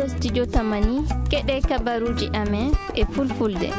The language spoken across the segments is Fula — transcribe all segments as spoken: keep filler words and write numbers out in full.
studio Tamani keɗe kabaruji amen e fulfulde.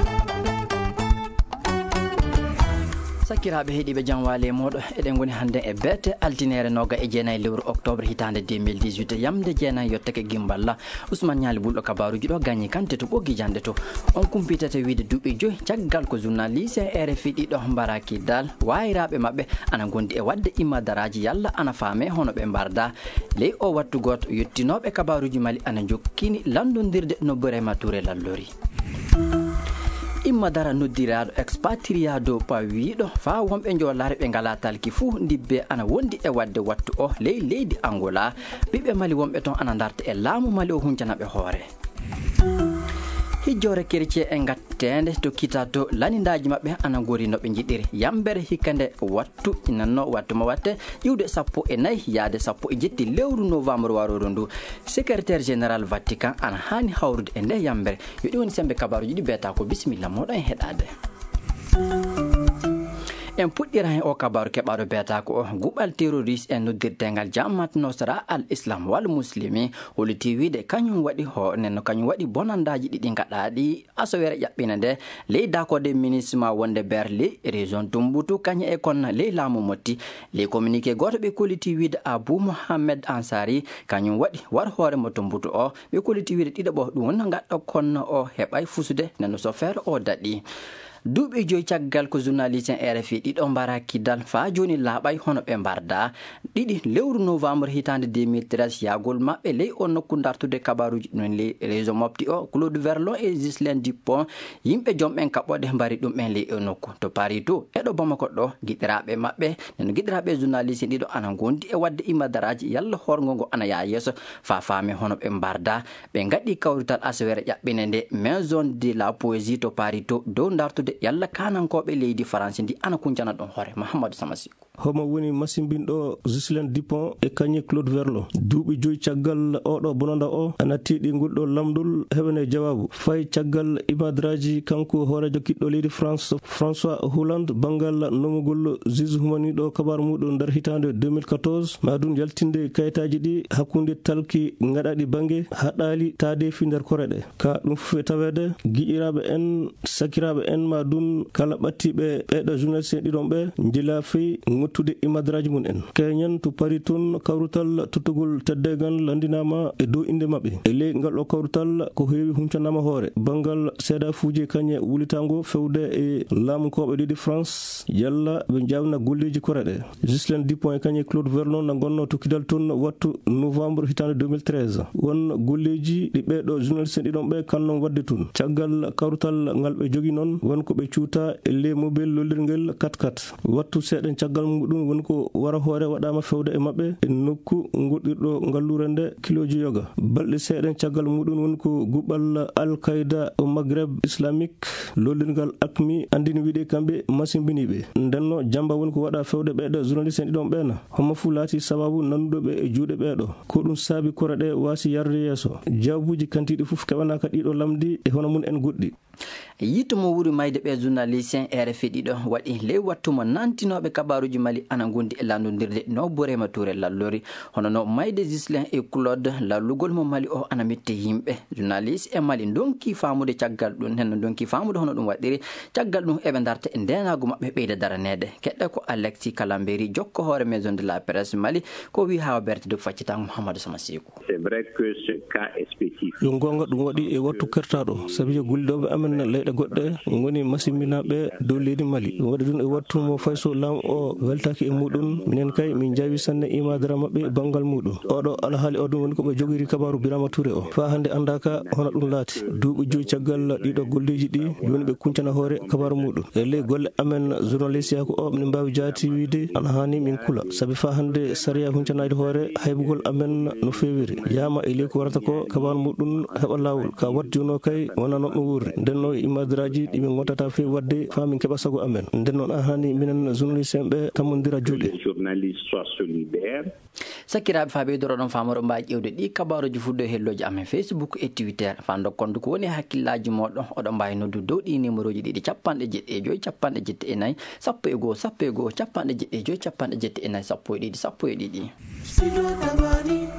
Sakiraaɓe heeɗiɓe jam waali moɗo eɗen goni hannde e beete altinere noga e jeenayi lewru octobre hitande deux mille dix-huit yamde jeenayi yettake gimballa Ousmane Ñaali Bulɗo kabaruji ɗo gagni kante to ɓoggi jande to on kumpitete wiide duuɓi joyi caggal ko journaliste R F I ɗiɗo mbaraki dal wayiraɓe mabɓe ana gondi e wadde immadaraji yalla ana faame hono ɓe mbarda ley o wattu goto yettinoɓe kabaruji Mali ana jokkini landodirde no Birama Touré lallori. Immadara noddiraɗo expatriado pawiɗo fa wonɓe jolare ɓe ngala talki fuu dibbe ana wondi e wadde wattu o ley leydi Angola ɓiɓɓe Mali wonɓe toon ana darta e laamu Mali o huncanaɓe hoore. Hijjore kertie e gattende to kitato lanindaji mabɓe ana gori no ɓe jiɗiri yambere hikkande wattu nanno wattu ma watte ƴiwde sappo e nayyi yaade sappo e jetti lewru novembre waroru ndu secrétaire général Vatican ana hani hawrude e nde yambere yo ɗi woni sembe kabaruji ɗi beta ko bisimilla moɗon e heɗade. En puɗɗira hen o kabaru keɓaɗo beeta ko o guɓal terroriste e noddirtengal Jamaat Nosra al Islam wal muslimi holiti wiide kañum waɗi ho nenno kañum waɗi bonandaji ɗiɗi gaɗaɗi asowere ƴaɓɓina nde ley dakode ministre wonde Berli région Tumbutu kañum e kon ley laamu motti ley communiqué goto ɓe koliti wiide Abou Mohamed Ansari kañum waɗi war hoore mo Tumbutu o ɓe koliti wiide ɗiɗaɓo ɗum woni gaɗɗo konno o heɓay fusude nenno so feere o daɗi. duuɓi joyi caggal ko journaliste R F I ɗiɗo mbaraki dal fa joni laaɓay hono ɓe mbarda ɗiɗi lewru novembre hitande deux mille treize yagol maɓɓe ley o nokku dartude kabaruji ɗum ley réseau mofti o Claude Verlon e Ghislaine Dupont yimɓe joomɓen kaɓɓode mbari ɗum ɓen ley o nokku to Paris to eɗo Bamako ɗo giɗiraɓe maɓɓe neno giɗiraɓe journaliste ɗiɗo ana gondi e wadde immadaraji yalla horgo ngo ana yaa yeeso fa faami hono ɓe mbarda ɓe gaɗi kawrital asawere ƴaɓɓine nde maison de la poésie to Paris to dow dartude yalla kanankoɓe leydi France ndi ana kuncana ɗon hoore Mahamadou Samasikou homo woni masimbinɗo Ghislaine Dupont e kañe Claude Verlon duuɓi joyi caggal oɗo bonanda o ana tiiɗi ngulɗo lamdul heɓene jawabu fay caggal imadaraji kanko hoorejo kiɗɗo leydi France François Hollande banggal nomugol juge humaniɗo kabaru muɗum nder hitande deux mille quatorze madum yaltinde kayitaji ɗi hakkude talki gaɗaɗi banggue haɗali taadefi nder koreɗe ka ɗum fof e tawede guiƴiraɓe en sakiraɓe en madum kala ɓattiɓe ɓeɗo journaliste ɗiɗon ɓe jila fey ngottude imadaraji mum en keñen to Paris toon kawrutal tottugol teddegal landinama e dow inde mabɓe e ley ngal ɗo kawrutal ko heewi huncanama hoore bangal seeda fuuji kañe wulitango fewde e laamukoɓe ɗiɗi France yalla ɓe jawna golleji koreɗe Ghislaine Dupont e kañe Claude Verlon na gonno tokkidal toon wattu novembre hitande deux mille treize won golleji ɗi ɓeɗo journaliste ɗiɗon ɓe kannon wadde toon caggal kawrutal ngal ɓe jogui noon wonko ɓe cuuta e ley mobile lollirguel quatre quatre wattu seeɗen caggal muɗum woni ko wara hoore waɗama fewde e mabɓe e nokku goɗɗirɗo ngallure nde kiloji yoga balɗe seeɗen caggal muɗum woni ko guɓal al-qaida o maghreb islamique lollirgal akmi andini wiide kamɓe masimbiniɓe ndenno jamba woni ko waɗa fewde ɓeɗo journaliste en ɗiɗon ɓena homo fu laati sababu nanduɗoɓe e juuɗe ɓeɗo ko ɗum saabi kore ɗe wasi yarde yeeso jawabuji kantiɗi foof keɓanaka ɗiɗo lamdi e hono mum en goɗɗi yittomo wuri mayde ɓe journaliste R F I ɗiɗo waɗi ley wattumo nantinoɓe kabaruji Mali ana gondi e landodirde no Birama Touré lallori hono no mayde Ghislaine e Claude lallugol mo Mali o ana mette yimɓe journaliste e Mali donki famude caggal ɗum henno donki famude hono ɗum waɗiri caggal ɗum eɓe darta e ndenago mabɓe ɓeyda daranede keɗɗe ko Alexis Kalamberi jokko hoore maison de la presse Mali ko wi hawa berte de faccitango Mouhamadou Samasikou c'est vrai que ce cas est spécifique yo gonga ɗum waɗi e wattu kertaɗo sabi yo gullidoɓe amen leyɗe goɗɗe goni masiminaɓe dow leydi Mali ɗum waɗi ɗum e wattu mo fayso laamu o weltaki e muɗum minen kay min jawi sanne imadara mabɓe banggal muɗum oɗo alhaali o ɗum woni koɓe jogori kabaru Birama Touré o fa hande andaka hono ɗum laati duuɓi joyi caggal ɗiɗo golleji ɗi joni ɓe kuncana hoore kabaru muɗum e ley golle amen journaliste yako o minen mbawi jaati wiide ana hani min kula saabi fa hande saria huncanade hoore haybugol amen no fewiri yama e ley ko warata ko kabaru muɗum heɓa lawol ka wat jono kay wona noon ɗum wurri ndenno imadaraji ɗimin gontata fewi wadde fa min keɓa sago amen nden noon a hani minen journaliste en ɓe tammodira juuɗe sakiraɓe fa ɓeydoro ɗon famoro mbawi ƴewde ɗi kabaruji fuddo helloji amen Facebook e Twitter fando kondu ko woni hakkillaji moɗon oɗo mbawi noddu dow ɗi numéro ji ɗiɗi capanɗe jeɗɗi e joyi capanɗe jetti e nayyi sappo e goho sappo e goho capanɗe jeɗɗi e joyi capanɗe jetti e nayyi sappo e ɗiɗi sappo e ɗiɗi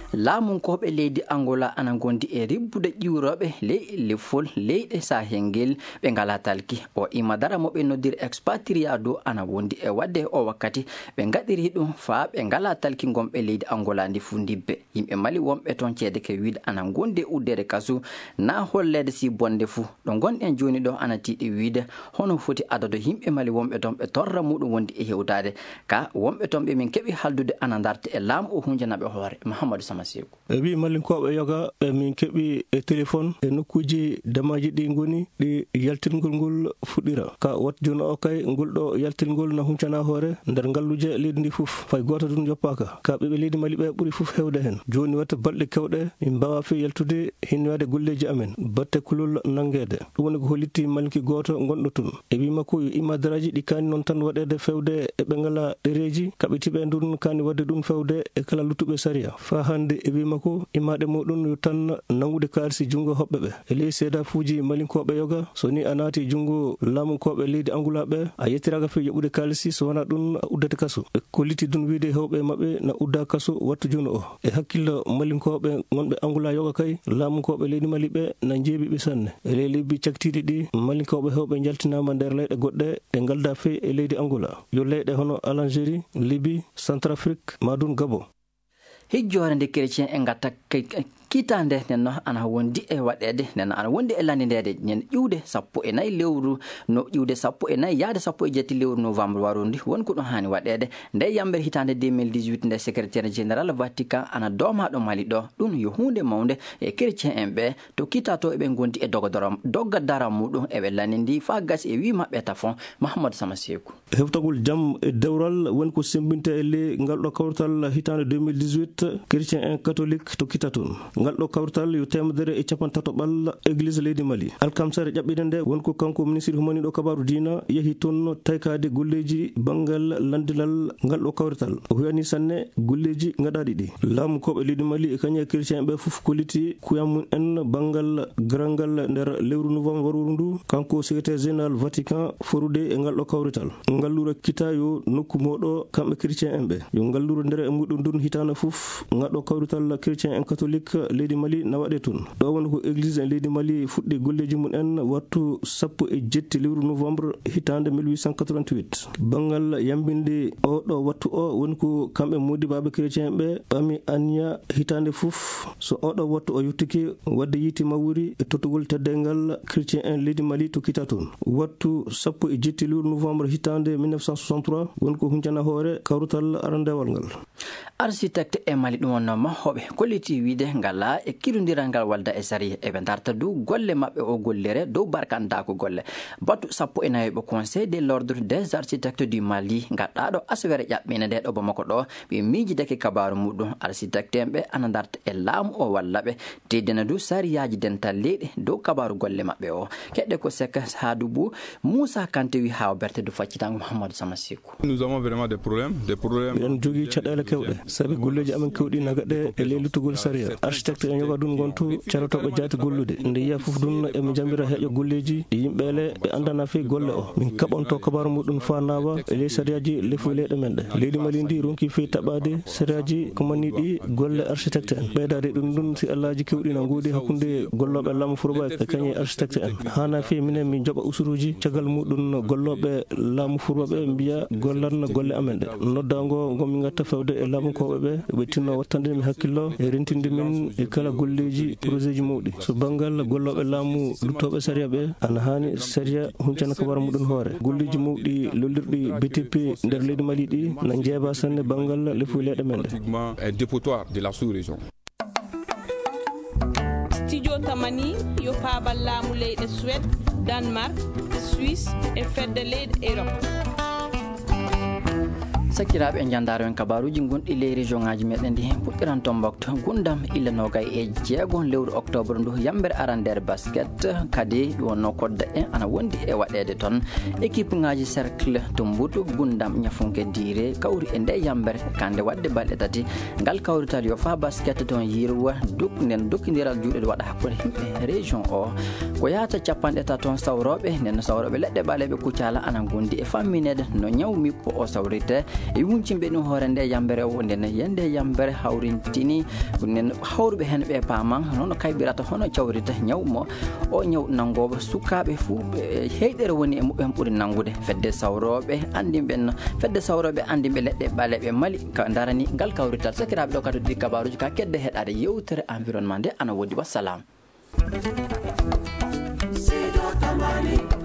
laamunkoɓe leydi Angola ana gondi e ribbude ƴiwroɓe ley lefol leyɗe sahel ɓe ngala talki o imadara moɓe noddir expatriado ana wondi e wadde o wakkati ɓe gaɗiri ɗum fa ɓe ngala talki gomɓe leydi Angola ndi fu dibbe yimɓe mali wonɓe toon ceede ke wiide ana gondi uddere kasu na hollede si bonde fu ɗo gonɗen joni ɗo ana tiiɗi wiide hono foti adado yimɓe mali wonɓe toon ɓe torra muɗum wondi e hewtade ka wonɓe toon ɓe min keeɓi haldude ana darta e laamu o hunjanaɓe hoore Mahamadou Samaseko e wi malinkoɓe yoga ɓe min keeɓi e téléphone e nokkuji damaji ɗi goni ɗi yaltirgol ngol fuɗɗira ka wat joni o kay ngol ɗo yaltirgol na huncana hoore nder ngalluje leydi ndi foof fay goto ɗum yoppaka ka ɓeɓe leydi mali ɓe ɓuuri foof hewde hen joni watta balɗe kewɗe min mbawa fe yaltude hinwade golleji amen batte kulol nanguede ɗum woni ko hollitti malinki goto gonɗo tun e wi makko yo imadaraji ɗi kani noon tan waɗede fewde e ɓe ngala ɗereji kaɓitiɓe ndun kani wadde ɗum fewde e kala luttuɓe saria fa hande e wi makko imaɗe muɗum yo tan nangude kalisi junggo hoɓɓe ɓe e ley seeda fuuji malinkoɓe yoga so ni a naati junggo laamukoɓe leydi Angola ɓe a yettiraga fe yoɓude kalisi so wona ɗum uddete kaso e kolliti ɗum wiide hewɓe mabɓe na udda kaso wattu joni o e hakkille malinkoɓe gonɓe Angola yoga kay laamukoɓe leydi Mali ɓe na jeeɓiɓe sanne e ley lebbi caktiɗi ɗi malinkoɓe hewɓe jaltinama nder leyɗe goɗɗe ɗe galda fe e leydi Angola yo leyɗe hono Algérie, Libye, Centrafrique, madun Gabon. hijjore nde chrétien e gatta kitande nenno ana wondi e waɗede nenno ana wondi e landindede nen ƴiwde sappo e nayyi lewru no ƴiwde sappo e nayyi yaade sappo e jetti lewru novembre warundi wonko ɗum hani waɗede nde yambere hitande deux mille dix-huit nde secrétaire général Vatican ana domaɗo Mali ɗo ɗum yo hunde mawde e chrétien en ɓe to kitato eɓe gondi e dogadara dogadara muɗum eɓe landindi fa gasi e wi mabɓe tafon Mahamadou Samasekou heftagol jaam e dewral wonko sembinte e ley ngalɗo kawtal hitande deux mille dix-huit chrétien en catholique to kitaton ngalɗo kawtal yo temedere e capan tato ɓalla église leydi Mali alkamsare ƴaɓɓide nde wonko kanko ministre humaniɗo kabaru dina yeehi toon taykade golleji banggal landilal ngalɗo kawrital o huyani sanne golleji gaɗaɗi ɗi laamukoɓe leydi Mali e kañum e chrétien ɓe foof kolliti kuyamum en banggal grangal nder lewru novembre warudu ndu kanko secrétaire général Vatican forude e ngalɗo kawrital ngallura kita yo nokku moɗo kamɓe chrétien en ɓe yo ngallura nder e muɗum ndun hitana foof ngaɗo kawrital chrétien en catholique leydi Mali na waɗe toon ɗo woni ko église en leydi Mali fuɗɗi golleji mum en wattu sappo e jetti lewru novembre hitande mille huit cent quatre-vingt-huit bangal yambinde o ɗo wattu o woni ko kamɓe modibaɓe chrétien ɓe ɓami anya hitande foof so oɗo wattu o yettiki wadde yiiti mawuri e tottugol teddengal chrétien en leydi Mali to kita toon wattu sappo e jetti lewru novembre hitande mille neuf cent soixante-trois woni ko huncana hoore kawrutal arandewal ngal architecte e Mali ɗum wonno mahoɓe kolliti wiide ngala e kirodiral ngal walda e sari eɓe darta dow golle mabɓe o gollere dow barkandako golle battu sappo e nayoɓe conseil de l'ordre des architectes du Mali gaɗɗaɗo aswere ƴaɓɓine nde ɗo bamako ɗo ɓe miijidake kabaru muɗum architecte en ɓe ana darta e laamu o walla ɓe teddina dow sariyaji dental leyɗe dow kabaru golle mabɓe o keɗɗe ko sekka Sadou Bou Moussa Kanté wi ha berte do faccitango Mahamadou Samasekou nous avons vraiment des problèmes des problèmes en jogui caɗele kewɗe sabi golleji amen kewɗi nagaɗe e ley luttugol saria architecte en yoga ɗum gontu caratoɓe jaati gollude nde yiya foof ɗum eɓe jambira heeƴo golleji ɗi yimɓele ɓe andana fe golle o min kaɓonto kabaru muɗum fa nawa e ley sariyaji lefu leyɗe men ɗe leydi Mali ndi ronki fe taɓade sariyaji ko manni ɗi golle architecte en ɓeydade ɗum ɗum si allaji kewɗi na goodi hakkude golloɓe laamu Fouroba e kañum architecte en hana fe minen min joɓa usuruji caggal muɗum golloɓe laamu Fouroba ɓe mbiya gollanno golle amen ɗe noddago gomin gatta fewde e laamukoɓe ɓe ɓe tinno wattande mi hakkillo e rentinde min e kala golleji projet ji mawɗi so banggal golloɓe laamu luttoɓe saria ɓe ana hani saria huncana kabaru muɗum hoore golleji mawɗi lollirɗi B T P nder leydi Mali ɗi na jeeba sanne banggal lefu leyɗe men ɗe dépotoir de la sous-région. Studio Tamani yo paabal laamu leyɗe Suède, Danemark, Suisse e fedde leyɗe Europe. sakiraɓe e jandaro en kabaruji gonɗi ley région ngaji meɗen ndi hen puɗɗiran tombokto gundam illa nogay e jeegon lewru octobre ndu yambere arandere basket kadi ɗum wonno kodda en ana wondi e waɗede toon équipe ngaji cercle to mbuɗo gundam ñafunke dire kawri e nde yambere kande wadde balɗe tati ngal kawrital yo fa basket toon yirwa duk nden dokkodiral juuɗe waɗa hakkude himɓe région o ko yahata capanɗe ta toon sawroɓe nden sawroɓe leɗɗe ɓaleɓe kuccala ana gondi e famminede no ñaw mippo o sawrite e wuncimɓe ɗum hoore nde yambere o nden yende yambere hawrintini nen hawruɓe hen ɓe paman nono kaybirata hono cawrita ñawmo o ñaw nangoɓe sukaɓe fuu heyɗere woni e muɓɓen ɓuuri nangude fedde sawroɓe andimɓen fedde sawroɓe andimɓe leɗɗe ɓaleɓe mali ka darani ngal kawrital sakiraɓe ɗo kadi ɗi kabaruji ka kedde heɗade yewtere environnement nde ana woodi wassalam.